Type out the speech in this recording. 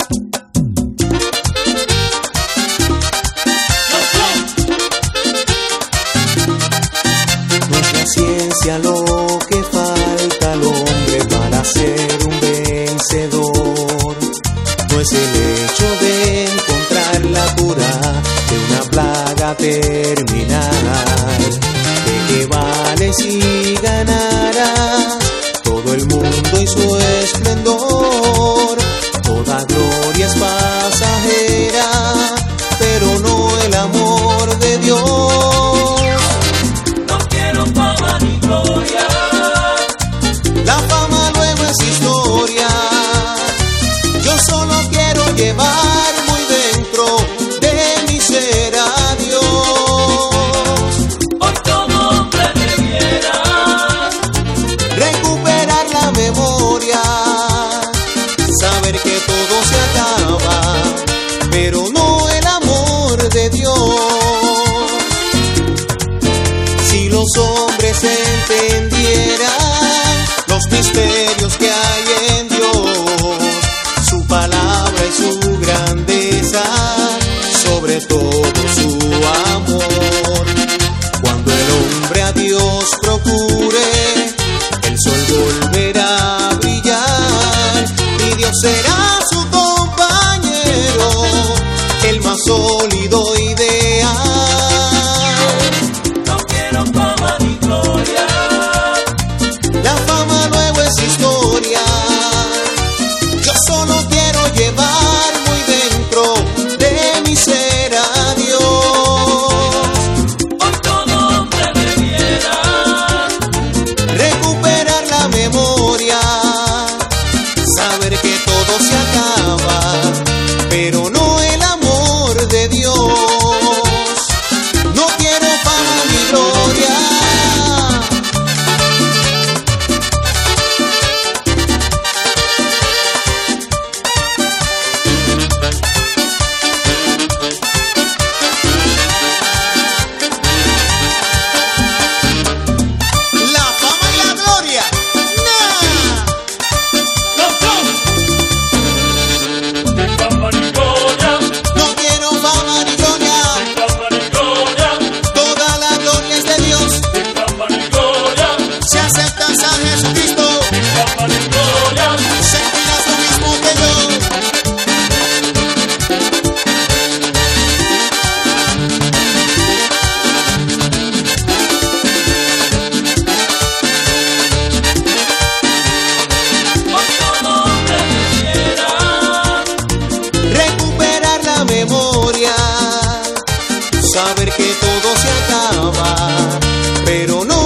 No es la ciencia lo que falta al hombre para ser un vencedor. No es el hecho de encontrar la cura de una plaga terminal. ¿De qué vale si ganarás todo el mundo y su esplendor? Toda gloria es pasajera, pero no el amor de Dios. No quiero fama ni gloria. La fama luego es historia. Yo solo quiero llevar muy dentro de mi ser a Dios. Hoy todo hombre debiera Recuperar la memoria, saber que todo se acaba, pero no el amor de Dios. Si los hombres entendieran los misterios que hay en Dios, su palabra y su grandeza, sobre todo su amor. Cuando el hombre a Dios procure, el sol volverá a brillar y Dios será su compañero, el más sólido ideal. no quiero fama ni gloria. La fama luego es historia. Yo solo quiero llevar muy dentro de mi ser a Dios. Hoy todo hombre debiera Recuperar la memoria, saber que todo se acaba, pero no el amor de Dios. No quiero fama ni gloria. La fama y la gloria, nah. ni fama ni gloria. No quiero fama ni gloria. Ni fama ni gloria. Toda la gloria es de Dios. Ni fama ni gloria. Si aceptas a Jesucristo, Ni fama ni gloria. sentirás lo mismo que yo. Hoy todo hombre debiera Recuperar la memoria, saber que todo se acaba, pero no